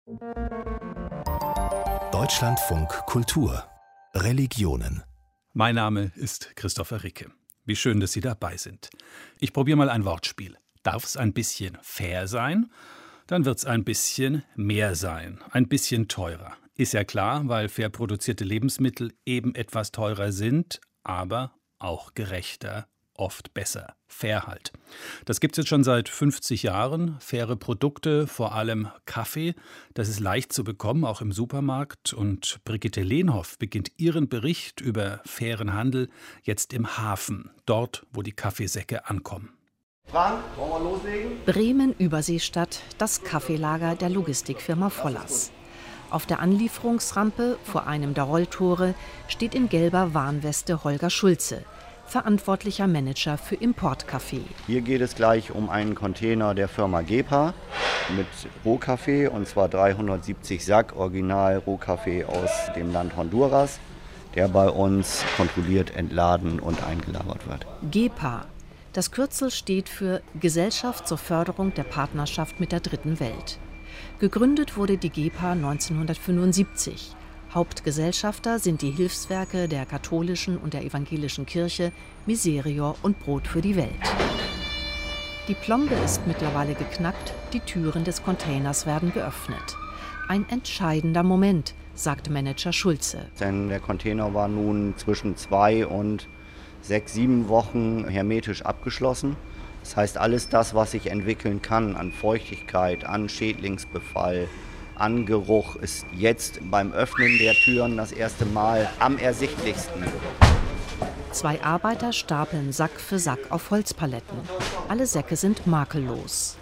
Deutschlandfunk Kultur Religionen. Mein Name ist Christopher Ricke. Wie schön, dass Sie dabei sind. Ich probiere mal ein Wortspiel. Darf es ein bisschen fair sein? Dann wird es ein bisschen mehr sein. Ein bisschen teurer. Ist ja klar, weil fair produzierte Lebensmittel eben etwas teurer sind, aber auch gerechter, oft besser. Fair halt. Das gibt es jetzt schon seit 50 Jahren. Faire Produkte, vor allem Kaffee. Das ist leicht zu bekommen, auch im Supermarkt. Und Brigitte Lehnhoff beginnt ihren Bericht über fairen Handel jetzt im Hafen, dort, wo die Kaffeesäcke ankommen. Frank, wollen wir loslegen? Bremen, Überseestadt, das Kaffeelager der Logistikfirma Vollers. Auf der Anlieferungsrampe vor einem der Rolltore steht in gelber Warnweste Holger Schulze, verantwortlicher Manager für Importkaffee. Hier geht es gleich um einen Container der Firma GEPA mit Rohkaffee, und zwar 370 Sack Original Rohkaffee aus dem Land Honduras, der bei uns kontrolliert entladen und eingelagert wird. GEPA. Das Kürzel steht für Gesellschaft zur Förderung der Partnerschaft mit der Dritten Welt. Gegründet wurde die GEPA 1975. Hauptgesellschafter sind die Hilfswerke der katholischen und der evangelischen Kirche Miserior und Brot für die Welt. Die Plombe ist mittlerweile geknackt, die Türen des Containers werden geöffnet. Ein entscheidender Moment, sagt Manager Schulze. Denn der Container war nun zwischen 2 und 6, 7 Wochen hermetisch abgeschlossen. Das heißt, alles das, was sich entwickeln kann an Feuchtigkeit, an Schädlingsbefall, an Geruch, ist jetzt beim Öffnen der Türen das erste Mal am ersichtlichsten. 2 Arbeiter stapeln Sack für Sack auf Holzpaletten. Alle Säcke sind makellos.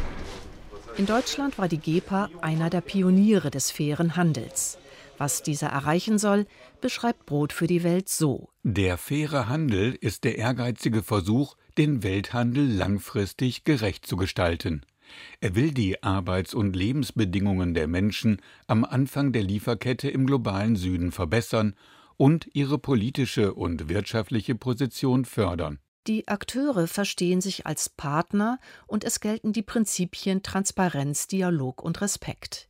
In Deutschland war die GEPA einer der Pioniere des fairen Handels. Was dieser erreichen soll, beschreibt Brot für die Welt so. Der faire Handel ist der ehrgeizige Versuch, den Welthandel langfristig gerecht zu gestalten. Er will die Arbeits- und Lebensbedingungen der Menschen am Anfang der Lieferkette im globalen Süden verbessern und ihre politische und wirtschaftliche Position fördern. Die Akteure verstehen sich als Partner und es gelten die Prinzipien Transparenz, Dialog und Respekt.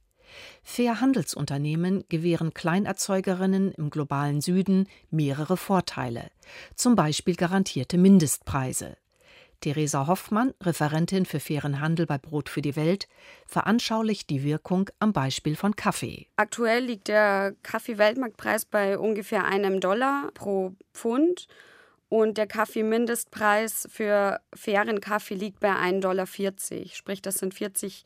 Fair-Handelsunternehmen gewähren Kleinerzeugerinnen im globalen Süden mehrere Vorteile, zum Beispiel garantierte Mindestpreise. Theresa Hoffmann, Referentin für fairen Handel bei Brot für die Welt, veranschaulicht die Wirkung am Beispiel von Kaffee. Aktuell liegt der Kaffee-Weltmarktpreis bei ungefähr $1 pro Pfund und der Kaffee-Mindestpreis für fairen Kaffee liegt bei $1,40. Sprich, das sind 40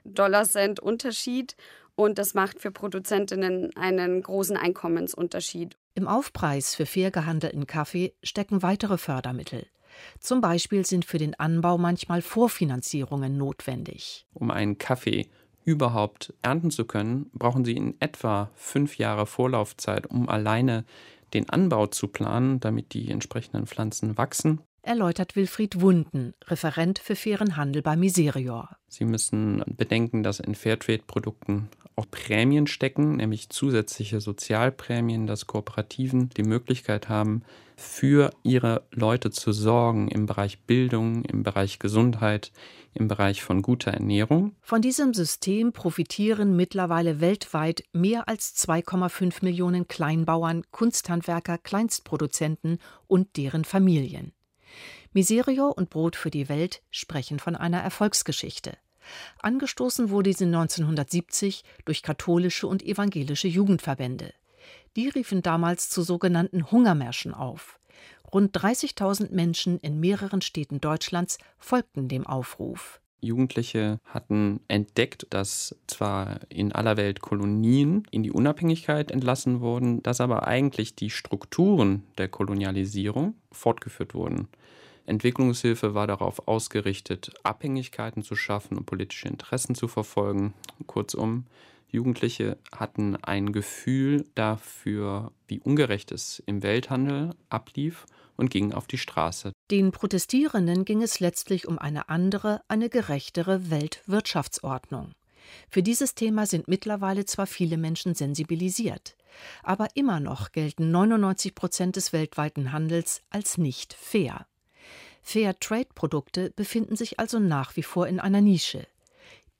Cent Unterschied. Und das macht für Produzentinnen einen großen Einkommensunterschied. Im Aufpreis für fair gehandelten Kaffee stecken weitere Fördermittel. Zum Beispiel sind für den Anbau manchmal Vorfinanzierungen notwendig. Um einen Kaffee überhaupt ernten zu können, brauchen Sie in etwa 5 Jahre Vorlaufzeit, um alleine den Anbau zu planen, damit die entsprechenden Pflanzen wachsen. Erläutert Wilfried Wunden, Referent für fairen Handel bei Miserior. Sie müssen bedenken, dass in Fairtrade-Produkten auch Prämien stecken, nämlich zusätzliche Sozialprämien, dass Kooperativen die Möglichkeit haben, für ihre Leute zu sorgen im Bereich Bildung, im Bereich Gesundheit, im Bereich von guter Ernährung. Von diesem System profitieren mittlerweile weltweit mehr als 2,5 Millionen Kleinbauern, Kunsthandwerker, Kleinstproduzenten und deren Familien. Miserior und Brot für die Welt sprechen von einer Erfolgsgeschichte. Angestoßen wurde sie 1970 durch katholische und evangelische Jugendverbände. Die riefen damals zu sogenannten Hungermärschen auf. Rund 30.000 Menschen in mehreren Städten Deutschlands folgten dem Aufruf. Jugendliche hatten entdeckt, dass zwar in aller Welt Kolonien in die Unabhängigkeit entlassen wurden, dass aber eigentlich die Strukturen der Kolonialisierung fortgeführt wurden. Entwicklungshilfe war darauf ausgerichtet, Abhängigkeiten zu schaffen und politische Interessen zu verfolgen. Kurzum, Jugendliche hatten ein Gefühl dafür, wie ungerecht es im Welthandel ablief und gingen auf die Straße. Den Protestierenden ging es letztlich um eine andere, eine gerechtere Weltwirtschaftsordnung. Für dieses Thema sind mittlerweile zwar viele Menschen sensibilisiert, aber immer noch gelten 99% des weltweiten Handels als nicht fair. Fair-Trade-Produkte befinden sich also nach wie vor in einer Nische.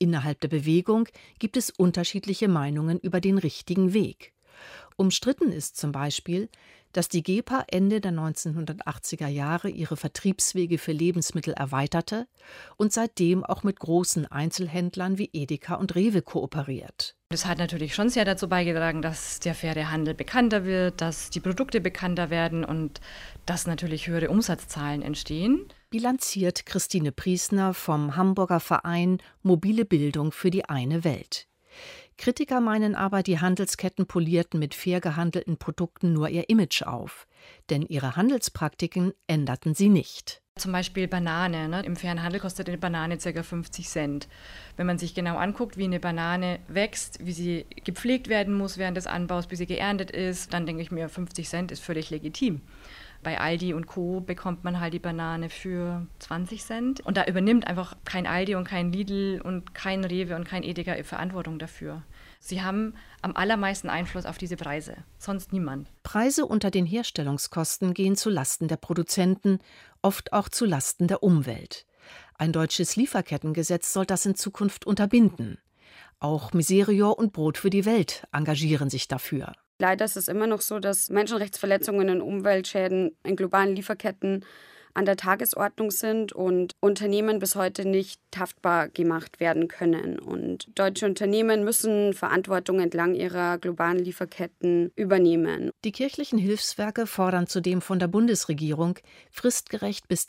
innerhalb der Bewegung gibt es unterschiedliche Meinungen über den richtigen Weg. Umstritten ist zum Beispiel, dass die GEPA Ende der 1980er Jahre ihre Vertriebswege für Lebensmittel erweiterte und seitdem auch mit großen Einzelhändlern wie Edeka und Rewe kooperiert. Das hat natürlich schon sehr dazu beigetragen, dass der faire Handel bekannter wird, dass die Produkte bekannter werden und dass natürlich höhere Umsatzzahlen entstehen. Bilanziert Christine Priesner vom Hamburger Verein Mobile Bildung für die eine Welt. Kritiker meinen aber, die Handelsketten polierten mit fair gehandelten Produkten nur ihr Image auf. Denn ihre Handelspraktiken änderten sie nicht. Zum Beispiel Banane. Ne? Im fairen Handel kostet eine Banane ca. 50 Cent. Wenn man sich genau anguckt, wie eine Banane wächst, wie sie gepflegt werden muss während des Anbaus, bis sie geerntet ist, dann denke ich mir, 50 Cent ist völlig legitim. Bei Aldi und Co. bekommt man halt die Banane für 20 Cent. Und da übernimmt einfach kein Aldi und kein Lidl und kein Rewe und kein Edeka Verantwortung dafür. Sie haben am allermeisten Einfluss auf diese Preise, sonst niemand. Preise unter den Herstellungskosten gehen zu Lasten der Produzenten, oft auch zu Lasten der Umwelt. Ein deutsches Lieferkettengesetz soll das in Zukunft unterbinden. Auch Miserior und Brot für die Welt engagieren sich dafür. Leider ist es immer noch so, dass Menschenrechtsverletzungen und Umweltschäden in globalen Lieferketten an der Tagesordnung sind und Unternehmen bis heute nicht haftbar gemacht werden können. Und deutsche Unternehmen müssen Verantwortung entlang ihrer globalen Lieferketten übernehmen. Die kirchlichen Hilfswerke fordern zudem von der Bundesregierung, fristgerecht bis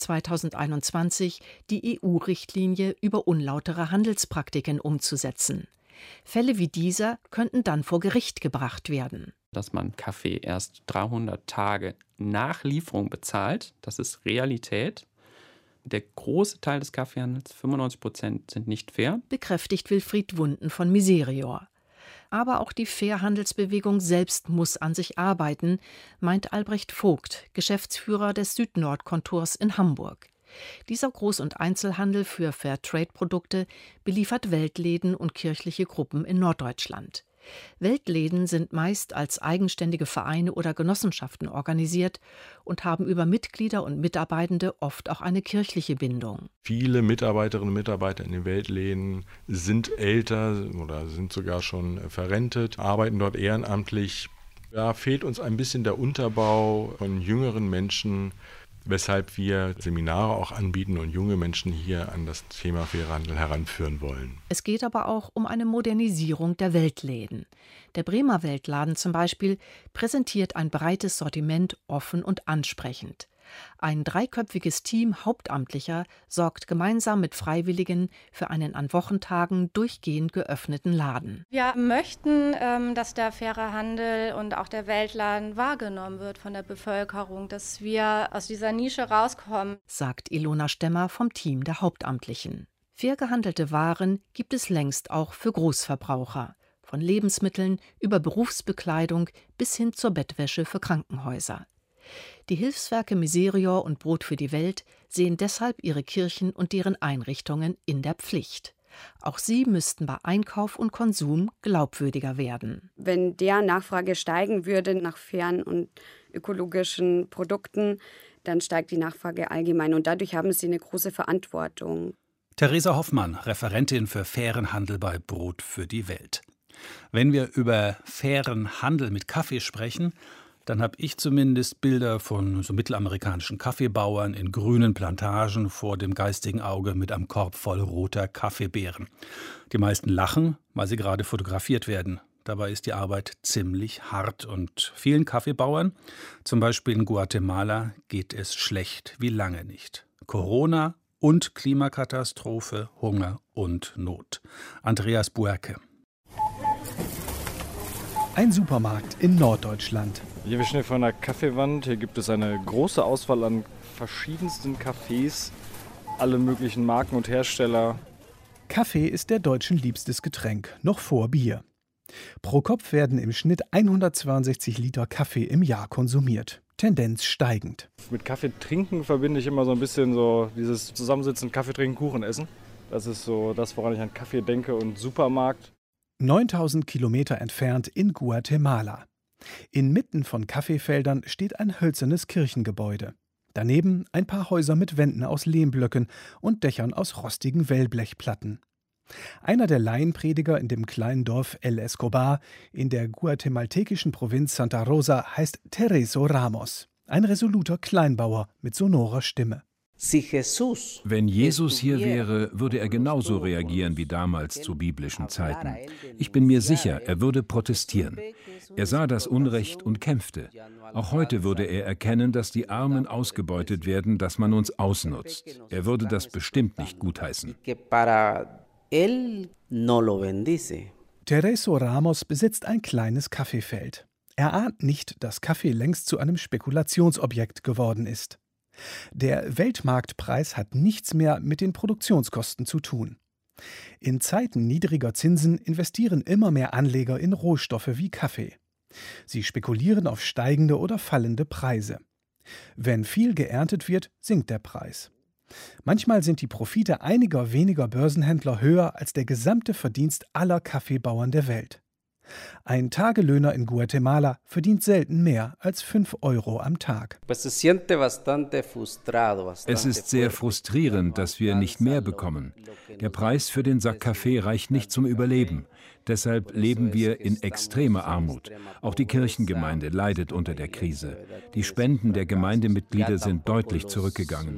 2021 die EU-Richtlinie über unlautere Handelspraktiken umzusetzen. Fälle wie dieser könnten dann vor Gericht gebracht werden. Dass man Kaffee erst 300 Tage nach Lieferung bezahlt, das ist Realität. Der große Teil des Kaffeehandels, 95%, sind nicht fair. Bekräftigt Wilfried Wunden von Miserior. Aber auch die Fairhandelsbewegung selbst muss an sich arbeiten, meint Albrecht Vogt, Geschäftsführer des Süd-Nord-Kontors in Hamburg. Dieser Groß- und Einzelhandel für Fairtrade-Produkte beliefert Weltläden und kirchliche Gruppen in Norddeutschland. Weltläden sind meist als eigenständige Vereine oder Genossenschaften organisiert und haben über Mitglieder und Mitarbeitende oft auch eine kirchliche Bindung. Viele Mitarbeiterinnen und Mitarbeiter in den Weltläden sind älter oder sind sogar schon verrentet, arbeiten dort ehrenamtlich. Da fehlt uns ein bisschen der Unterbau von jüngeren Menschen, weshalb wir Seminare auch anbieten und junge Menschen hier an das Thema fairer Handel heranführen wollen. Es geht aber auch um eine Modernisierung der Weltläden. Der Bremer Weltladen zum Beispiel präsentiert ein breites Sortiment offen und ansprechend. Ein 3-köpfiges Team Hauptamtlicher sorgt gemeinsam mit Freiwilligen für einen an Wochentagen durchgehend geöffneten Laden. Wir möchten, dass der faire Handel und auch der Weltladen wahrgenommen wird von der Bevölkerung, dass wir aus dieser Nische rauskommen, sagt Ilona Stemmer vom Team der Hauptamtlichen. Fair gehandelte Waren gibt es längst auch für Großverbraucher. Von Lebensmitteln über Berufsbekleidung bis hin zur Bettwäsche für Krankenhäuser. Die Hilfswerke Miserior und Brot für die Welt sehen deshalb ihre Kirchen und deren Einrichtungen in der Pflicht. Auch sie müssten bei Einkauf und Konsum glaubwürdiger werden. Wenn der Nachfrage steigen würde nach fairen und ökologischen Produkten, dann steigt die Nachfrage allgemein und dadurch haben sie eine große Verantwortung. Theresa Hoffmann, Referentin für fairen Handel bei Brot für die Welt. Wenn wir über fairen Handel mit Kaffee sprechen, dann habe ich zumindest Bilder von so mittelamerikanischen Kaffeebauern in grünen Plantagen vor dem geistigen Auge mit einem Korb voll roter Kaffeebeeren. Die meisten lachen, weil sie gerade fotografiert werden. Dabei ist die Arbeit ziemlich hart und vielen Kaffeebauern, zum Beispiel in Guatemala, geht es schlecht wie lange nicht. Corona und Klimakatastrophe, Hunger und Not. Andreas Buerke. Ein Supermarkt in Norddeutschland. Hier wir stehen vor einer Kaffeewand. Hier gibt es eine große Auswahl an verschiedensten Kaffees, alle möglichen Marken und Hersteller. Kaffee ist der Deutschen liebstes Getränk, noch vor Bier. Pro Kopf werden im Schnitt 162 Liter Kaffee im Jahr konsumiert. Tendenz steigend. Mit Kaffee trinken verbinde ich immer so ein bisschen so dieses Zusammensitzen, Kaffee trinken, Kuchen essen. Das ist so das, woran ich an Kaffee denke und Supermarkt. 9000 Kilometer entfernt in Guatemala. Inmitten von Kaffeefeldern steht ein hölzernes Kirchengebäude. Daneben ein paar Häuser mit Wänden aus Lehmblöcken und Dächern aus rostigen Wellblechplatten. Einer der Laienprediger in dem kleinen Dorf El Escobar in der guatemaltekischen Provinz Santa Rosa heißt Tereso Ramos, ein resoluter Kleinbauer mit sonorer Stimme. Wenn Jesus hier wäre, würde er genauso reagieren wie damals zu biblischen Zeiten. Ich bin mir sicher, er würde protestieren. Er sah das Unrecht und kämpfte. Auch heute würde er erkennen, dass die Armen ausgebeutet werden, dass man uns ausnutzt. Er würde das bestimmt nicht gutheißen. Tereso Ramos besitzt ein kleines Kaffeefeld. Er ahnt nicht, dass Kaffee längst zu einem Spekulationsobjekt geworden ist. Der Weltmarktpreis hat nichts mehr mit den Produktionskosten zu tun. In Zeiten niedriger Zinsen investieren immer mehr Anleger in Rohstoffe wie Kaffee. Sie spekulieren auf steigende oder fallende Preise. Wenn viel geerntet wird, sinkt der Preis. Manchmal sind die Profite einiger weniger Börsenhändler höher als der gesamte Verdienst aller Kaffeebauern der Welt. Ein Tagelöhner in Guatemala verdient selten mehr als 5 Euro am Tag. Es ist sehr frustrierend, dass wir nicht mehr bekommen. Der Preis für den Sack Kaffee reicht nicht zum Überleben. Deshalb leben wir in extremer Armut. Auch die Kirchengemeinde leidet unter der Krise. Die Spenden der Gemeindemitglieder sind deutlich zurückgegangen.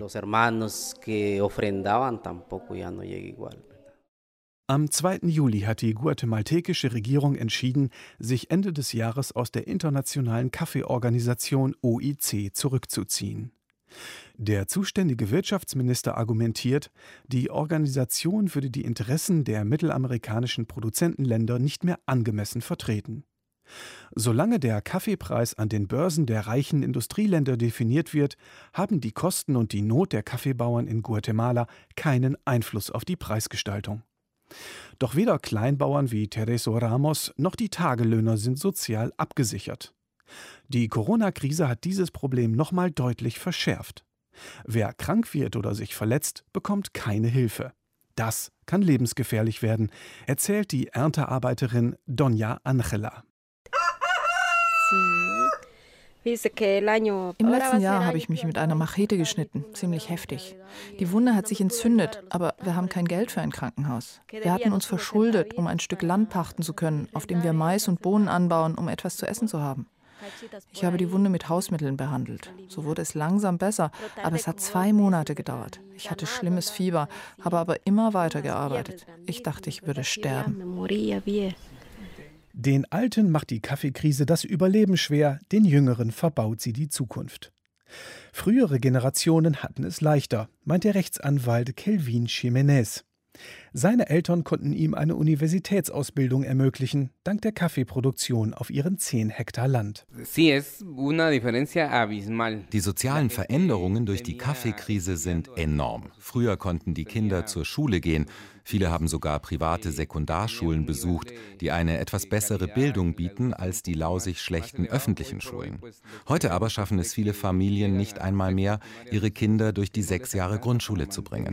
Am 2. Juli hat die guatemaltekische Regierung entschieden, sich Ende des Jahres aus der internationalen Kaffeeorganisation OIC zurückzuziehen. Der zuständige Wirtschaftsminister argumentiert, die Organisation würde die Interessen der mittelamerikanischen Produzentenländer nicht mehr angemessen vertreten. Solange der Kaffeepreis an den Börsen der reichen Industrieländer definiert wird, haben die Kosten und die Not der Kaffeebauern in Guatemala keinen Einfluss auf die Preisgestaltung. Doch weder Kleinbauern wie Tereso Ramos noch die Tagelöhner sind sozial abgesichert. Die Corona-Krise hat dieses Problem nochmal deutlich verschärft. Wer krank wird oder sich verletzt, bekommt keine Hilfe. Das kann lebensgefährlich werden, erzählt die Erntearbeiterin Doña Angela. Im letzten Jahr habe ich mich mit einer Machete geschnitten, ziemlich heftig. Die Wunde hat sich entzündet, aber wir haben kein Geld für ein Krankenhaus. Wir hatten uns verschuldet, um ein Stück Land pachten zu können, auf dem wir Mais und Bohnen anbauen, um etwas zu essen zu haben. Ich habe die Wunde mit Hausmitteln behandelt. So wurde es langsam besser, aber es hat 2 Monate gedauert. Ich hatte schlimmes Fieber, habe aber immer weitergearbeitet. Ich dachte, ich würde sterben. Den Alten macht die Kaffeekrise das Überleben schwer, den Jüngeren verbaut sie die Zukunft. Frühere Generationen hatten es leichter, meint der Rechtsanwalt Kelvin Jiménez. Seine Eltern konnten ihm eine Universitätsausbildung ermöglichen, dank der Kaffeeproduktion auf ihren 10 Hektar Land. Die sozialen Veränderungen durch die Kaffeekrise sind enorm. Früher konnten die Kinder zur Schule gehen. Viele haben sogar private Sekundarschulen besucht, die eine etwas bessere Bildung bieten als die lausig schlechten öffentlichen Schulen. Heute aber schaffen es viele Familien nicht einmal mehr, ihre Kinder durch die 6 Jahre Grundschule zu bringen.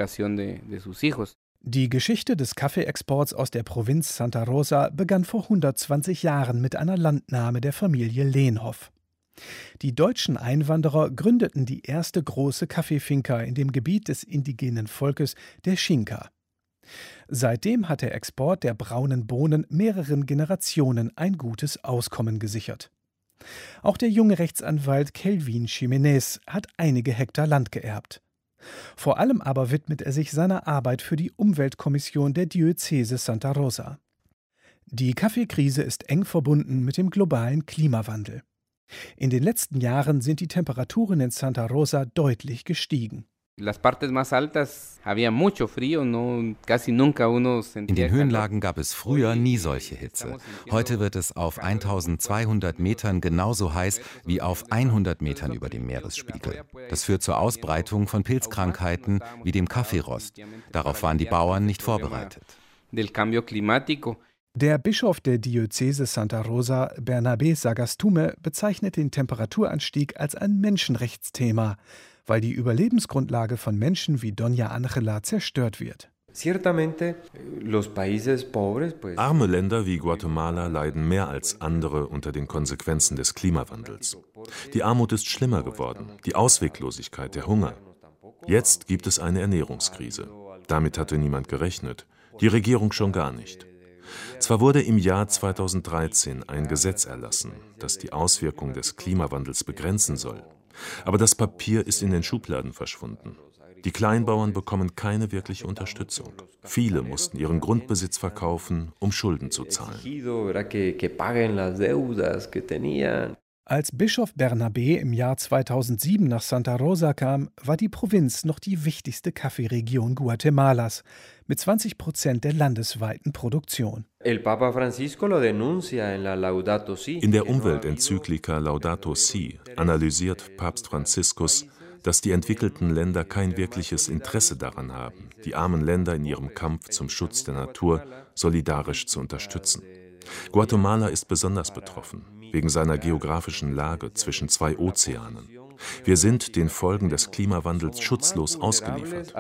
Die Geschichte des Kaffeeexports aus der Provinz Santa Rosa begann vor 120 Jahren mit einer Landnahme der Familie Lehnhoff. Die deutschen Einwanderer gründeten die erste große Kaffeefinca in dem Gebiet des indigenen Volkes, der Xinca. Seitdem hat der Export der braunen Bohnen mehreren Generationen ein gutes Auskommen gesichert. Auch der junge Rechtsanwalt Kelvin Jiménez hat einige Hektar Land geerbt. Vor allem aber widmet er sich seiner Arbeit für die Umweltkommission der Diözese Santa Rosa. Die Kaffeekrise ist eng verbunden mit dem globalen Klimawandel. In den letzten Jahren sind die Temperaturen in Santa Rosa deutlich gestiegen. In den Höhenlagen gab es früher nie solche Hitze. Heute wird es auf 1200 Metern genauso heiß wie auf 100 Metern über dem Meeresspiegel. Das führt zur Ausbreitung von Pilzkrankheiten wie dem Kaffeerost. Darauf waren die Bauern nicht vorbereitet. Der Bischof der Diözese Santa Rosa, Bernabé Sagastume, bezeichnet den Temperaturanstieg als ein Menschenrechtsthema, weil die Überlebensgrundlage von Menschen wie Doña Angela zerstört wird. Arme Länder wie Guatemala leiden mehr als andere unter den Konsequenzen des Klimawandels. Die Armut ist schlimmer geworden, die Ausweglosigkeit, der Hunger. Jetzt gibt es eine Ernährungskrise. Damit hatte niemand gerechnet. Die Regierung schon gar nicht. Zwar wurde im Jahr 2013 ein Gesetz erlassen, das die Auswirkung des Klimawandels begrenzen soll, aber das Papier ist in den Schubladen verschwunden. Die Kleinbauern bekommen keine wirkliche Unterstützung. Viele mussten ihren Grundbesitz verkaufen, um Schulden zu zahlen. Als Bischof Bernabé im Jahr 2007 nach Santa Rosa kam, war die Provinz noch die wichtigste Kaffeeregion Guatemalas mit 20% der landesweiten Produktion. In der Umweltenzyklika Laudato Si analysiert Papst Franziskus, dass die entwickelten Länder kein wirkliches Interesse daran haben, die armen Länder in ihrem Kampf zum Schutz der Natur solidarisch zu unterstützen. Guatemala ist besonders betroffen, wegen seiner geografischen Lage zwischen zwei Ozeanen. Wir sind den Folgen des Klimawandels schutzlos ausgeliefert.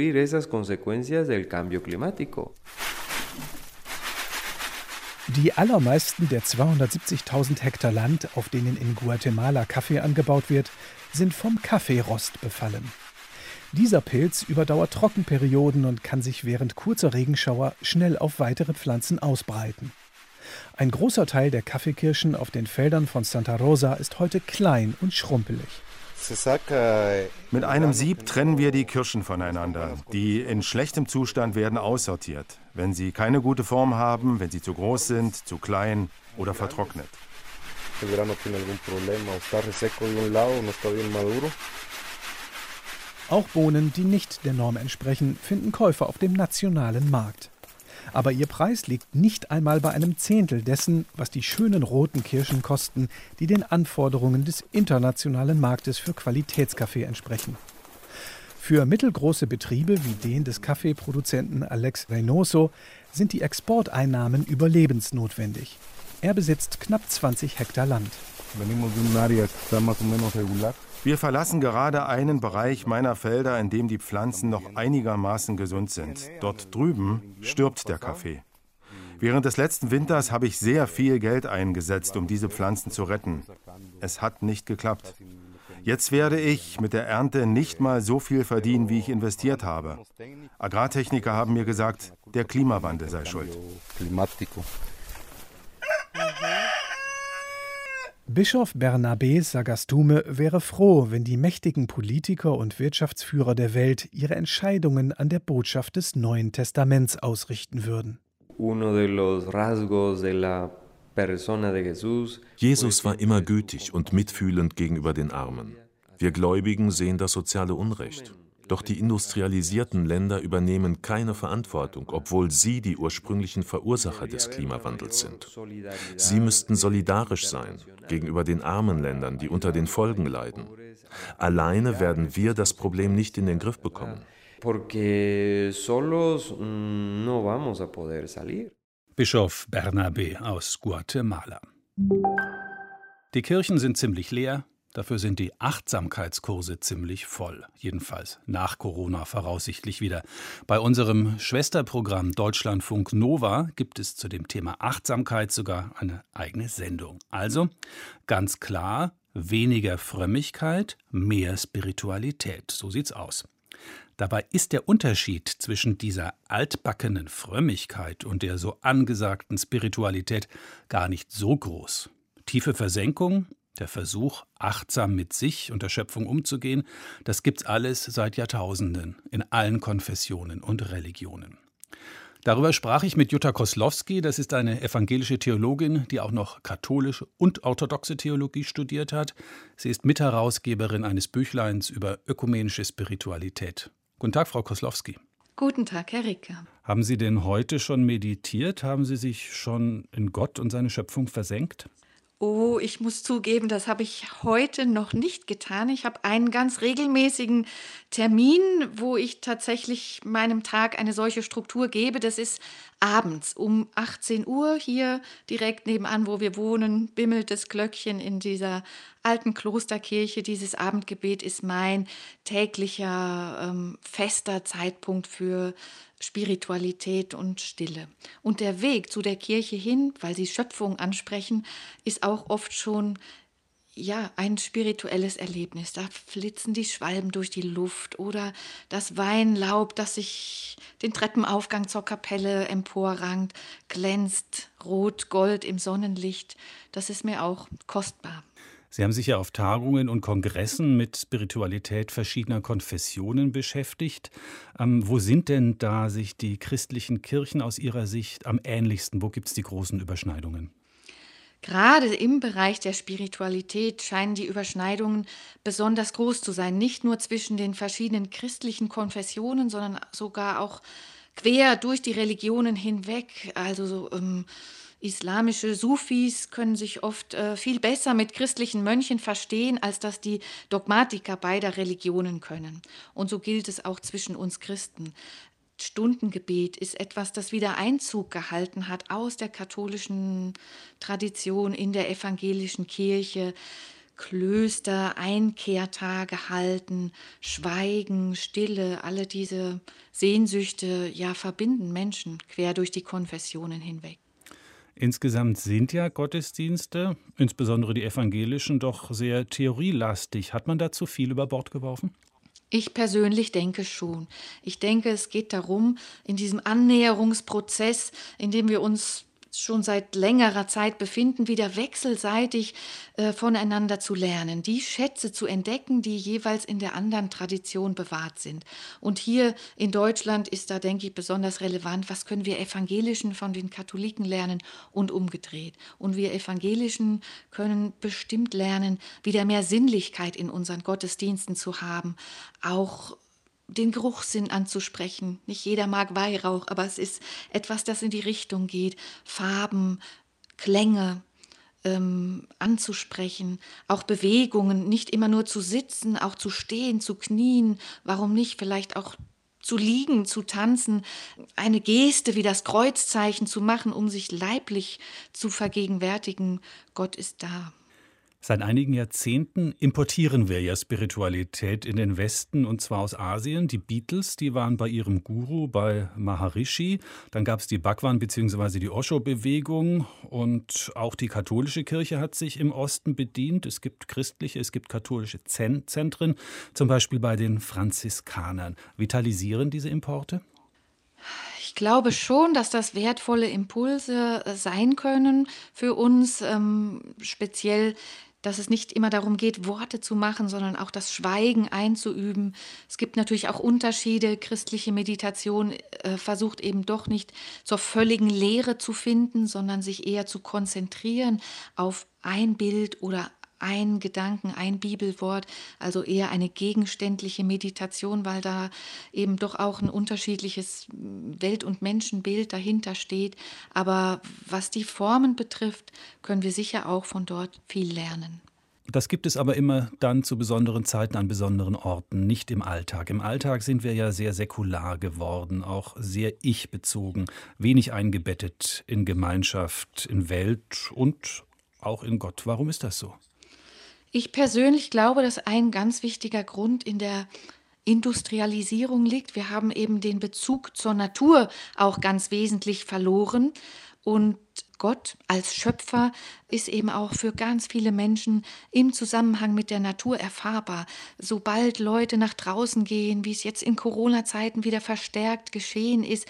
Die allermeisten der 270.000 Hektar Land, auf denen in Guatemala Kaffee angebaut wird, sind vom Kaffeerost befallen. Dieser Pilz überdauert Trockenperioden und kann sich während kurzer Regenschauer schnell auf weitere Pflanzen ausbreiten. Ein großer Teil der Kaffeekirschen auf den Feldern von Santa Rosa ist heute klein und schrumpelig. Mit einem Sieb trennen wir die Kirschen voneinander. Die in schlechtem Zustand werden aussortiert, wenn sie keine gute Form haben, wenn sie zu groß sind, zu klein oder vertrocknet. Auch Bohnen, die nicht der Norm entsprechen, finden Käufer auf dem nationalen Markt. Aber ihr Preis liegt nicht einmal bei einem Zehntel dessen, was die schönen roten Kirschen kosten, die den Anforderungen des internationalen Marktes für Qualitätskaffee entsprechen. Für mittelgroße Betriebe wie den des Kaffeeproduzenten Alex Reynoso sind die Exporteinnahmen überlebensnotwendig. Er besitzt knapp 20 Hektar Land. Wir verlassen gerade einen Bereich meiner Felder, in dem die Pflanzen noch einigermaßen gesund sind. Dort drüben stirbt der Kaffee. Während des letzten Winters habe ich sehr viel Geld eingesetzt, um diese Pflanzen zu retten. Es hat nicht geklappt. Jetzt werde ich mit der Ernte nicht mal so viel verdienen, wie ich investiert habe. Agrartechniker haben mir gesagt, der Klimawandel sei schuld. Bischof Bernabé Sagastume wäre froh, wenn die mächtigen Politiker und Wirtschaftsführer der Welt ihre Entscheidungen an der Botschaft des Neuen Testaments ausrichten würden. Jesus war immer gütig und mitfühlend gegenüber den Armen. Wir Gläubigen sehen das soziale Unrecht. Doch die industrialisierten Länder übernehmen keine Verantwortung, obwohl sie die ursprünglichen Verursacher des Klimawandels sind. Sie müssten solidarisch sein gegenüber den armen Ländern, die unter den Folgen leiden. Alleine werden wir das Problem nicht in den Griff bekommen. Bischof Bernabé aus Guatemala. Die Kirchen sind ziemlich leer. Dafür sind die Achtsamkeitskurse ziemlich voll. Jedenfalls nach Corona voraussichtlich wieder. Bei unserem Schwesterprogramm Deutschlandfunk Nova gibt es zu dem Thema Achtsamkeit sogar eine eigene Sendung. Also ganz klar, weniger Frömmigkeit, mehr Spiritualität. So sieht's aus. Dabei ist der Unterschied zwischen dieser altbackenen Frömmigkeit und der so angesagten Spiritualität gar nicht so groß. Tiefe Versenkung, der Versuch, achtsam mit sich und der Schöpfung umzugehen, das gibt's alles seit Jahrtausenden in allen Konfessionen und Religionen. Darüber sprach ich mit Jutta Koslowski, das ist eine evangelische Theologin, die auch noch katholische und orthodoxe Theologie studiert hat. Sie ist Mitherausgeberin eines Büchleins über ökumenische Spiritualität. Guten Tag, Frau Koslowski. Guten Tag, Herr Ricke. Haben Sie denn heute schon meditiert? Haben Sie sich schon in Gott und seine Schöpfung versenkt? Oh, ich muss zugeben, das habe ich heute noch nicht getan. Ich habe einen ganz regelmäßigen Termin, wo ich tatsächlich meinem Tag eine solche Struktur gebe. Das ist abends um 18 Uhr hier direkt nebenan, wo wir wohnen, bimmelt das Glöckchen in dieser alten Klosterkirche. Dieses Abendgebet ist mein täglicher fester Zeitpunkt für Spiritualität und Stille. Und der Weg zu der Kirche hin, weil Sie Schöpfung ansprechen, ist auch oft schon ja, ein spirituelles Erlebnis. Da flitzen die Schwalben durch die Luft oder das Weinlaub, das sich den Treppenaufgang zur Kapelle emporrankt, glänzt rot, gold im Sonnenlicht. Das ist mir auch kostbar. Sie haben sich ja auf Tagungen und Kongressen mit Spiritualität verschiedener Konfessionen beschäftigt. Wo sind denn da sich die christlichen Kirchen aus Ihrer Sicht am ähnlichsten? Wo gibt es die großen Überschneidungen? Gerade im Bereich der Spiritualität scheinen die Überschneidungen besonders groß zu sein. Nicht nur zwischen den verschiedenen christlichen Konfessionen, sondern sogar auch quer durch die Religionen hinweg. Also islamische Sufis können sich oft viel besser mit christlichen Mönchen verstehen, als das die Dogmatiker beider Religionen können. Und so gilt es auch zwischen uns Christen. Stundengebet ist etwas, das wieder Einzug gehalten hat aus der katholischen Tradition in der evangelischen Kirche. Klöster, Einkehrtage halten, Schweigen, Stille, alle diese Sehnsüchte, ja, verbinden Menschen quer durch die Konfessionen hinweg. Insgesamt sind ja Gottesdienste, insbesondere die evangelischen, doch sehr theorielastig. Hat man da zu viel über Bord geworfen? Ich persönlich denke schon. Ich denke, es geht darum, in diesem Annäherungsprozess, in dem wir uns schon seit längerer Zeit befinden, wieder wechselseitig voneinander zu lernen, die Schätze zu entdecken, die jeweils in der anderen Tradition bewahrt sind. Und hier in Deutschland ist da, denke ich, besonders relevant, was können wir Evangelischen von den Katholiken lernen und umgedreht. Und wir Evangelischen können bestimmt lernen, wieder mehr Sinnlichkeit in unseren Gottesdiensten zu haben, auch den Geruchssinn anzusprechen. Nicht jeder mag Weihrauch, aber es ist etwas, das in die Richtung geht. Farben, Klänge anzusprechen, auch Bewegungen, nicht immer nur zu sitzen, auch zu stehen, zu knien, warum nicht vielleicht auch zu liegen, zu tanzen, eine Geste wie das Kreuzzeichen zu machen, um sich leiblich zu vergegenwärtigen. Gott ist da. Seit einigen Jahrzehnten importieren wir ja Spiritualität in den Westen, und zwar aus Asien. Die Beatles, die waren bei ihrem Guru, bei Maharishi. Dann gab es die Bhagwan bzw. die Osho-Bewegung, und auch die katholische Kirche hat sich im Osten bedient. Es gibt christliche, es gibt katholische Zentren, zum Beispiel bei den Franziskanern. Vitalisieren diese Importe? Ich glaube schon, dass das wertvolle Impulse sein können für uns, speziell, dass es nicht immer darum geht, Worte zu machen, sondern auch das Schweigen einzuüben. Es gibt natürlich auch Unterschiede. Christliche Meditation versucht eben doch nicht zur völligen Leere zu finden, sondern sich eher zu konzentrieren auf ein Bild oder ein Gedanken, ein Bibelwort, also eher eine gegenständliche Meditation, weil da eben doch auch ein unterschiedliches Welt- und Menschenbild dahinter steht. Aber was die Formen betrifft, können wir sicher auch von dort viel lernen. Das gibt es aber immer dann zu besonderen Zeiten an besonderen Orten, nicht im Alltag. Im Alltag sind wir ja sehr säkular geworden, auch sehr ich-bezogen, wenig eingebettet in Gemeinschaft, in Welt und auch in Gott. Warum ist das so? Ich persönlich glaube, dass ein ganz wichtiger Grund in der Industrialisierung liegt. Wir haben eben den Bezug zur Natur auch ganz wesentlich verloren. Und Gott als Schöpfer ist eben auch für ganz viele Menschen im Zusammenhang mit der Natur erfahrbar. Sobald Leute nach draußen gehen, wie es jetzt in Corona-Zeiten wieder verstärkt geschehen ist,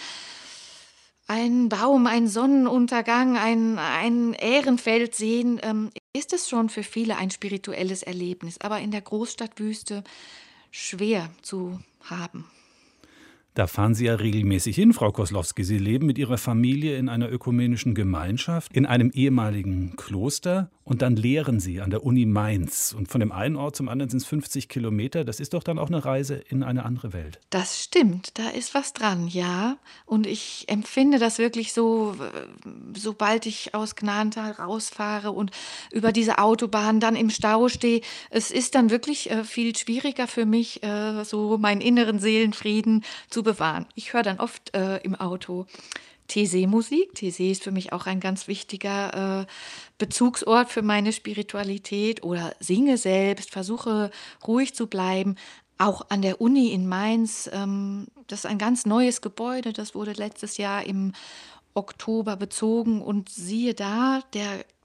ein Baum, ein Sonnenuntergang, ein Ährenfeld sehen, ist es schon für viele ein spirituelles Erlebnis, aber in der Großstadtwüste schwer zu haben. Da fahren Sie ja regelmäßig hin, Frau Koslowski. Sie leben mit Ihrer Familie in einer ökumenischen Gemeinschaft, in einem ehemaligen Kloster, und dann lehren Sie an der Uni Mainz. Und von dem einen Ort zum anderen sind es 50 Kilometer. Das ist doch dann auch eine Reise in eine andere Welt. Das stimmt, da ist was dran, ja. Und ich empfinde das wirklich so, sobald ich aus Gnadental rausfahre und über diese Autobahn dann im Stau stehe. Es ist dann wirklich viel schwieriger für mich, so meinen inneren Seelenfrieden zu bewahren. Ich höre dann oft im Auto Taizé-Musik. Taizé ist für mich auch ein ganz wichtiger Bezugsort für meine Spiritualität, oder singe selbst, versuche ruhig zu bleiben. Auch an der Uni in Mainz, das ist ein ganz neues Gebäude, das wurde letztes Jahr im Oktober bezogen, und siehe da, der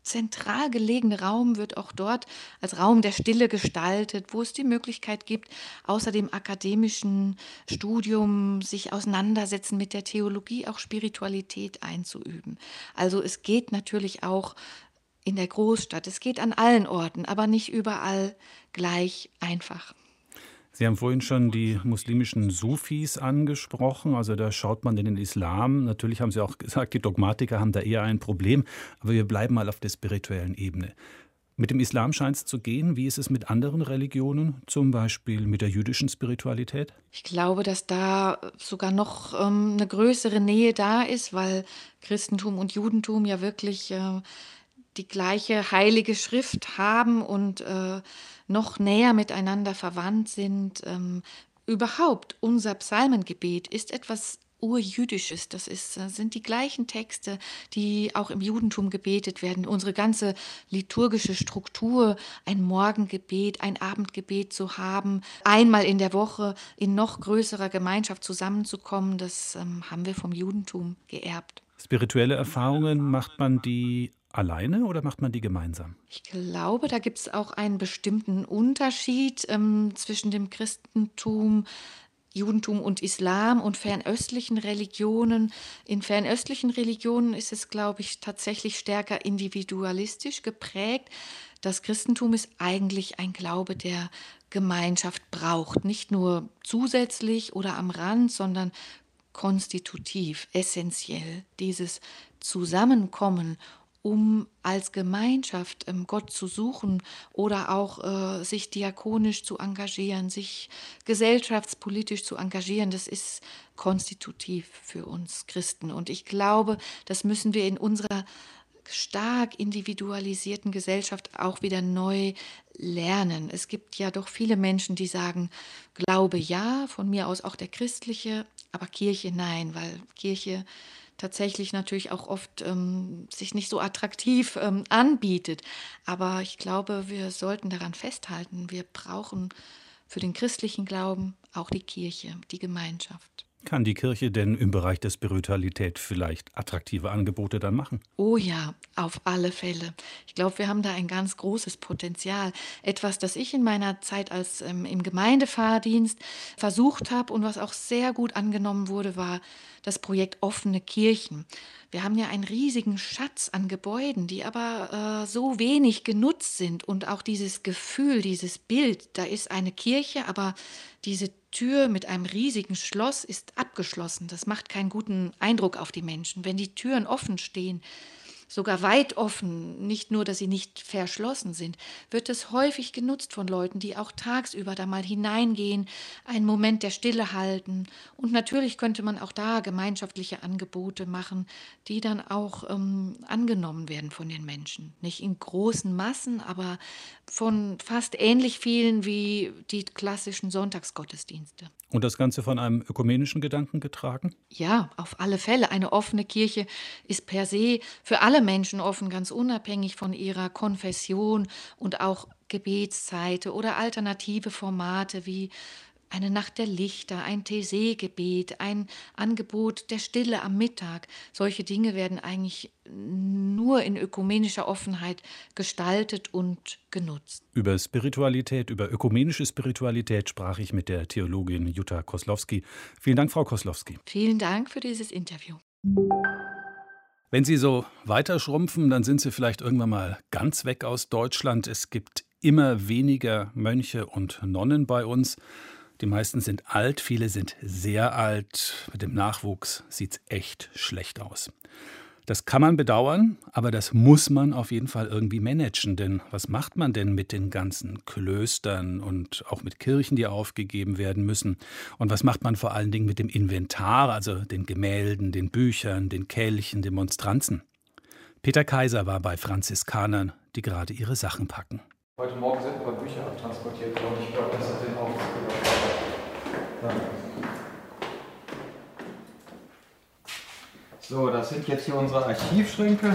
zentral gelegene Raum wird auch dort als Raum der Stille gestaltet, wo es die Möglichkeit gibt, außer dem akademischen Studium sich auseinandersetzen mit der Theologie, auch Spiritualität einzuüben. Also es geht natürlich auch in der Großstadt, es geht an allen Orten, aber nicht überall gleich einfach. Sie haben vorhin schon die muslimischen Sufis angesprochen, also da schaut man in den Islam. Natürlich haben Sie auch gesagt, die Dogmatiker haben da eher ein Problem, aber wir bleiben mal auf der spirituellen Ebene. Mit dem Islam scheint es zu gehen. Wie ist es mit anderen Religionen, zum Beispiel mit der jüdischen Spiritualität? Ich glaube, dass da sogar noch eine größere Nähe da ist, weil Christentum und Judentum ja wirklich die gleiche heilige Schrift haben und noch näher miteinander verwandt sind. Überhaupt, unser Psalmengebet ist etwas Urjüdisches. Das sind die gleichen Texte, die auch im Judentum gebetet werden. Unsere ganze liturgische Struktur, ein Morgengebet, ein Abendgebet zu haben, einmal in der Woche in noch größerer Gemeinschaft zusammenzukommen, das haben wir vom Judentum geerbt. Spirituelle Erfahrungen, macht man die alleine oder macht man die gemeinsam? Ich glaube, da gibt es auch einen bestimmten Unterschied zwischen dem Christentum, Judentum und Islam und fernöstlichen Religionen. In fernöstlichen Religionen ist es, glaube ich, tatsächlich stärker individualistisch geprägt. Das Christentum ist eigentlich ein Glaube, der Gemeinschaft braucht. Nicht nur zusätzlich oder am Rand, sondern konstitutiv, essentiell. Dieses Zusammenkommen, um als Gemeinschaft Gott zu suchen oder auch sich diakonisch zu engagieren, sich gesellschaftspolitisch zu engagieren, das ist konstitutiv für uns Christen. Und ich glaube, das müssen wir in unserer stark individualisierten Gesellschaft auch wieder neu lernen. Es gibt ja doch viele Menschen, die sagen, Glaube ja, von mir aus auch der christliche, aber Kirche nein, weil Kirche tatsächlich natürlich auch oft sich nicht so attraktiv anbietet. Aber ich glaube, wir sollten daran festhalten, wir brauchen für den christlichen Glauben auch die Kirche, die Gemeinschaft. Kann die Kirche denn im Bereich der Spiritualität vielleicht attraktive Angebote dann machen? Oh ja, auf alle Fälle. Ich glaube, wir haben da ein ganz großes Potenzial. Etwas, das ich in meiner Zeit als im Gemeindefahrdienst versucht habe und was auch sehr gut angenommen wurde, war das Projekt Offene Kirchen. Wir haben ja einen riesigen Schatz an Gebäuden, die aber so wenig genutzt sind. Und auch dieses Gefühl, dieses Bild, da ist eine Kirche, aber diese Tür mit einem riesigen Schloss ist abgeschlossen. Das macht keinen guten Eindruck auf die Menschen. Wenn die Türen offen stehen, sogar weit offen, nicht nur, dass sie nicht verschlossen sind, wird es häufig genutzt von Leuten, die auch tagsüber da mal hineingehen, einen Moment der Stille halten. Und natürlich könnte man auch da gemeinschaftliche Angebote machen, die dann auch angenommen werden von den Menschen. Nicht in großen Massen, aber von fast ähnlich vielen wie die klassischen Sonntagsgottesdienste. Und das Ganze von einem ökumenischen Gedanken getragen? Ja, auf alle Fälle. Eine offene Kirche ist per se für alle Menschen offen, ganz unabhängig von ihrer Konfession und auch Gebetszeiten oder alternative Formate wie eine Nacht der Lichter, ein Taizé-Gebet, ein Angebot der Stille am Mittag. Solche Dinge werden eigentlich nur in ökumenischer Offenheit gestaltet und genutzt. Über Spiritualität, über ökumenische Spiritualität sprach ich mit der Theologin Jutta Koslowski. Vielen Dank, Frau Koslowski. Vielen Dank für dieses Interview. Wenn Sie so weiter schrumpfen, dann sind Sie vielleicht irgendwann mal ganz weg aus Deutschland. Es gibt immer weniger Mönche und Nonnen bei uns. Die meisten sind alt, viele sind sehr alt. Mit dem Nachwuchs sieht es echt schlecht aus. Das kann man bedauern, aber das muss man auf jeden Fall irgendwie managen. Denn was macht man denn mit den ganzen Klöstern und auch mit Kirchen, die aufgegeben werden müssen? Und was macht man vor allen Dingen mit dem Inventar, also den Gemälden, den Büchern, den Kelchen, den Monstranzen? Peter Kaiser war bei Franziskanern, die gerade ihre Sachen packen. Heute Morgen sind ein paar Bücher abtransportiert worden. Ich glaube, das hat den Auftrag. So, das sind jetzt hier unsere Archivschränke.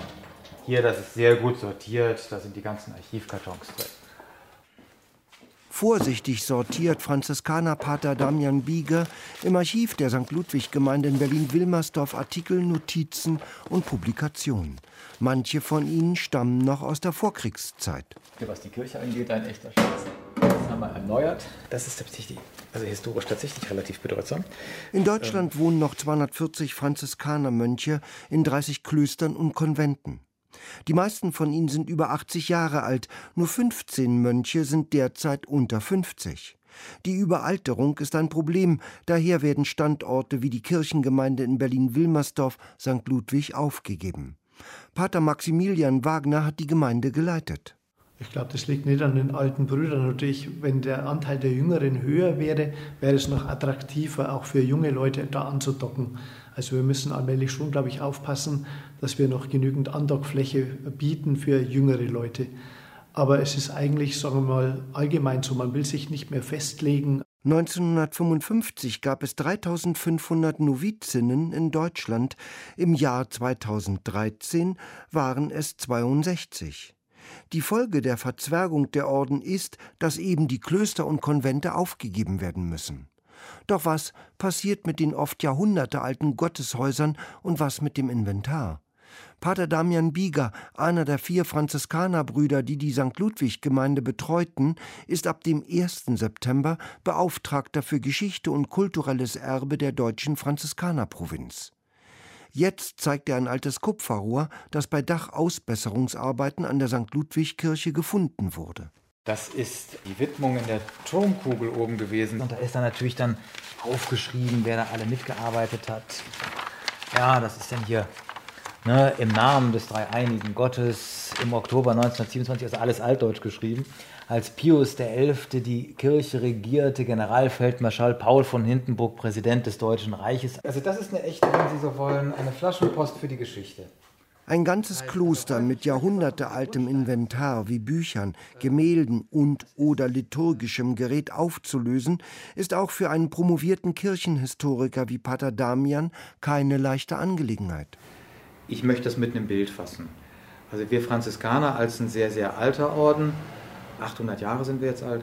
Hier, das ist sehr gut sortiert. Da sind die ganzen Archivkartons drin. Vorsichtig sortiert Franziskanerpater Damian Bieger im Archiv der St. Ludwig-Gemeinde in Berlin-Wilmersdorf Artikel, Notizen und Publikationen. Manche von ihnen stammen noch aus der Vorkriegszeit. Was die Kirche angeht, ein echter Schatz. Das haben wir erneuert. Das ist tatsächlich, also historisch tatsächlich relativ bedeutsam. In Deutschland wohnen noch 240 Franziskanermönche in 30 Klöstern und Konventen. Die meisten von ihnen sind über 80 Jahre alt, nur 15 Mönche sind derzeit unter 50. Die Überalterung ist ein Problem, daher werden Standorte wie die Kirchengemeinde in Berlin-Wilmersdorf, St. Ludwig aufgegeben. Pater Maximilian Wagner hat die Gemeinde geleitet. Ich glaube, das liegt nicht an den alten Brüdern. Natürlich, wenn der Anteil der Jüngeren höher wäre, wäre es noch attraktiver, auch für junge Leute da anzudocken. Also wir müssen allmählich schon, glaube ich, aufpassen, dass wir noch genügend Andockfläche bieten für jüngere Leute. Aber es ist eigentlich, sagen wir mal, allgemein so, man will sich nicht mehr festlegen. 1955 gab es 3500 Novizinnen in Deutschland. Im Jahr 2013 waren es 62. Die Folge der Verzwergung der Orden ist, dass eben die Klöster und Konvente aufgegeben werden müssen. Doch was passiert mit den oft jahrhundertealten Gotteshäusern und was mit dem Inventar? Pater Damian Bieger, einer der 4 Franziskanerbrüder, die die St. Ludwig-Gemeinde betreuten, ist ab dem 1. September Beauftragter für Geschichte und kulturelles Erbe der deutschen Franziskanerprovinz. Jetzt zeigt er ein altes Kupferrohr, das bei Dachausbesserungsarbeiten an der St. Ludwig-Kirche gefunden wurde. Das ist die Widmung in der Turmkugel oben gewesen. Und da ist dann natürlich dann aufgeschrieben, wer da alle mitgearbeitet hat. Ja, das ist dann hier im Namen des dreieinigen Gottes im Oktober 1927, also alles altdeutsch geschrieben. Als Pius XI. Die Kirche regierte, Generalfeldmarschall Paul von Hindenburg, Präsident des Deutschen Reiches. Also das ist eine echte, wenn Sie so wollen, eine Flaschenpost für die Geschichte. Ein ganzes Kloster mit jahrhundertealtem Inventar wie Büchern, Gemälden und/oder liturgischem Gerät aufzulösen, ist auch für einen promovierten Kirchenhistoriker wie Pater Damian keine leichte Angelegenheit. Ich möchte das mit einem Bild fassen. Also wir Franziskaner als ein sehr, sehr alter Orden, 800 Jahre sind wir jetzt alt,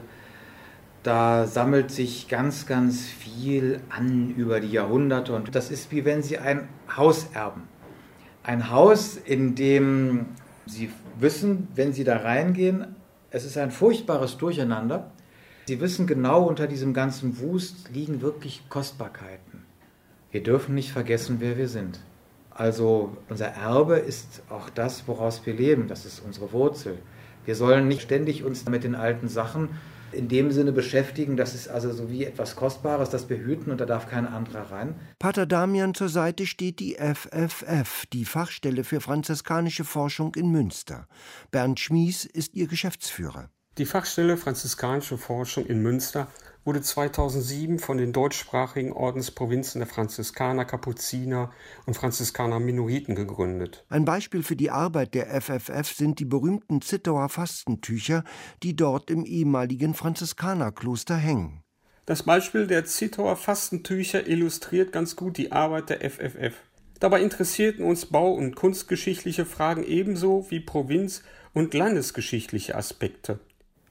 da sammelt sich ganz, ganz viel an über die Jahrhunderte. Und das ist wie wenn Sie ein Haus erben. Ein Haus, in dem Sie wissen, wenn Sie da reingehen, es ist ein furchtbares Durcheinander. Sie wissen genau, unter diesem ganzen Wust liegen wirklich Kostbarkeiten. Wir dürfen nicht vergessen, wer wir sind. Also unser Erbe ist auch das, woraus wir leben. Das ist unsere Wurzel. Wir sollen nicht ständig uns mit den alten Sachen in dem Sinne beschäftigen, das ist also so wie etwas Kostbares, das wir hüten und da darf kein anderer rein. Pater Damian zur Seite steht die FFF, die Fachstelle für franziskanische Forschung in Münster. Bernd Schmies ist ihr Geschäftsführer. Die Fachstelle Franziskanische Forschung in Münster wurde 2007 von den deutschsprachigen Ordensprovinzen der Franziskaner, Kapuziner und Franziskaner Mennoniten gegründet. Ein Beispiel für die Arbeit der FFF sind die berühmten Zittauer Fastentücher, die dort im ehemaligen Franziskanerkloster hängen. Das Beispiel der Zittauer Fastentücher illustriert ganz gut die Arbeit der FFF. Dabei interessierten uns bau- und kunstgeschichtliche Fragen ebenso wie provinz- und landesgeschichtliche Aspekte.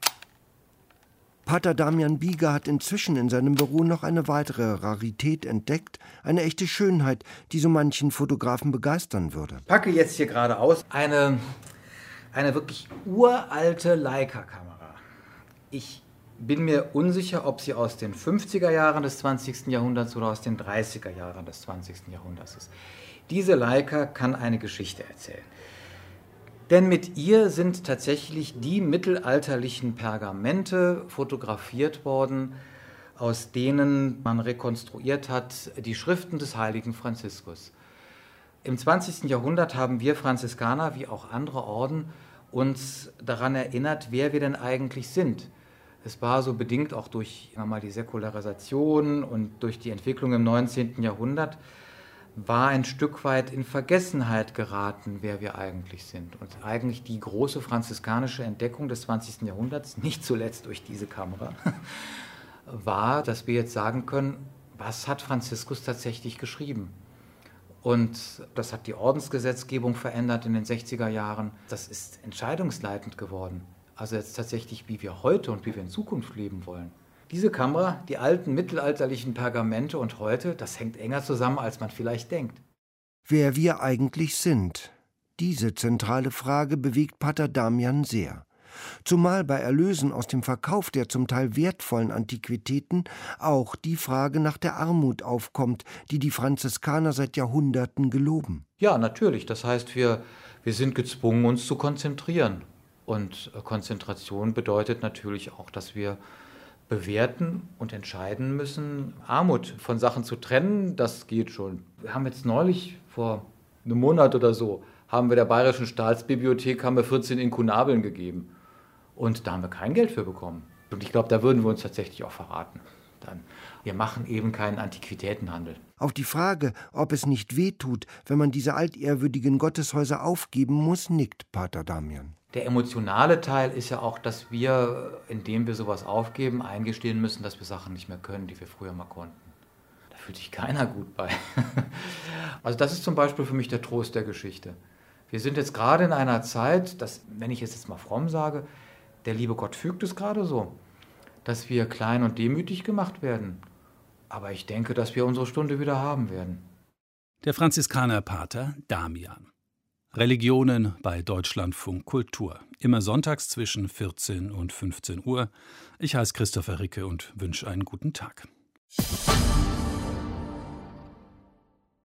Pater Damian Bieger hat inzwischen in seinem Büro noch eine weitere Rarität entdeckt, eine echte Schönheit, die so manchen Fotografen begeistern würde. Ich packe jetzt hier gerade aus eine wirklich uralte Leica-Kamera. Ich bin mir unsicher, ob sie aus den 50er Jahren des 20. Jahrhunderts oder aus den 30er Jahren des 20. Jahrhunderts ist. Diese Leica kann eine Geschichte erzählen. Denn mit ihr sind tatsächlich die mittelalterlichen Pergamente fotografiert worden, aus denen man rekonstruiert hat die Schriften des heiligen Franziskus. Im 20. Jahrhundert haben wir Franziskaner, wie auch andere Orden, uns daran erinnert, wer wir denn eigentlich sind. Es war so bedingt auch durch die Säkularisation und durch die Entwicklung im 19. Jahrhundert, war ein Stück weit in Vergessenheit geraten, wer wir eigentlich sind. Und eigentlich die große franziskanische Entdeckung des 20. Jahrhunderts, nicht zuletzt durch diese Kamera, war, dass wir jetzt sagen können, was hat Franziskus tatsächlich geschrieben? Und das hat die Ordensgesetzgebung verändert in den 60er Jahren. Das ist entscheidungsleitend geworden. also jetzt tatsächlich, wie wir heute und wie wir in Zukunft leben wollen. Diese Kamera, die alten mittelalterlichen Pergamente und heute, das hängt enger zusammen, als man vielleicht denkt. Wer wir eigentlich sind, diese zentrale Frage bewegt Pater Damian sehr. Zumal bei Erlösen aus dem Verkauf der zum Teil wertvollen Antiquitäten auch die Frage nach der Armut aufkommt, die die Franziskaner seit Jahrhunderten geloben. Ja, natürlich. Das heißt, wir sind gezwungen, uns zu konzentrieren. Und Konzentration bedeutet natürlich auch, dass wir bewerten und entscheiden müssen, Armut von Sachen zu trennen, das geht schon. Wir haben jetzt neulich, vor einem Monat oder so, haben wir der Bayerischen Staatsbibliothek 14 Inkunabeln gegeben. Und da haben wir kein Geld für bekommen. Und ich glaube, da würden wir uns tatsächlich auch verraten. Dann, wir machen eben keinen Antiquitätenhandel. Auf die Frage, ob es nicht wehtut, wenn man diese altehrwürdigen Gotteshäuser aufgeben muss, nickt Pater Damian. Der emotionale Teil ist ja auch, dass wir, indem wir sowas aufgeben, eingestehen müssen, dass wir Sachen nicht mehr können, die wir früher mal konnten. Da fühlt sich keiner gut bei. Also das ist zum Beispiel für mich der Trost der Geschichte. Wir sind jetzt gerade in einer Zeit, dass, wenn ich es jetzt mal fromm sage, der liebe Gott fügt es gerade so, dass wir klein und demütig gemacht werden. Aber ich denke, dass wir unsere Stunde wieder haben werden. Der Franziskanerpater Damian. Religionen bei Deutschlandfunk Kultur. Immer sonntags zwischen 14 und 15 Uhr. Ich heiße Christopher Ricke und wünsche einen guten Tag.